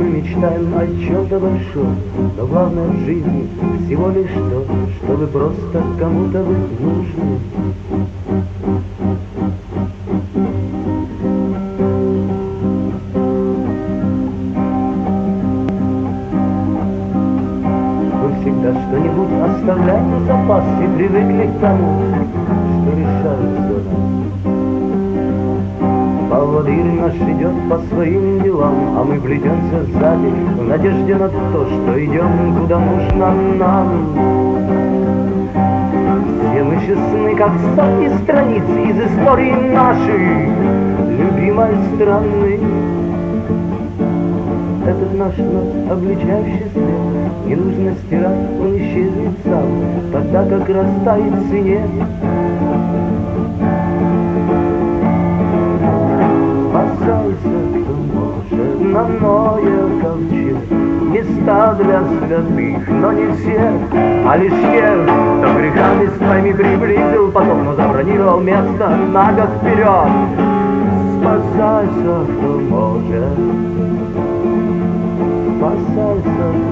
мечтаем о чем-то большом, но главное в жизни всего лишь то, чтобы просто кому-то быть нужным. Всегда что-нибудь оставляем на запас и привыкли к тому, что решают за нас. Поводырь наш идет по своим делам, а мы плетемся сзади в надежде на то, что идем куда нужно нам. Все мы честны, как сотни страниц из истории нашей любимой страны. Этот наш обличающий свет не нужно стирать, он исчезнет сам, тогда как растает снег. Спасайся, кто может, на Ноя ковчег. Места для святых, но не всех, а лишь тех, кто грехами своими приблизил потом, но забронировал место на год вперед. Спасайся, кто может. Спасайся,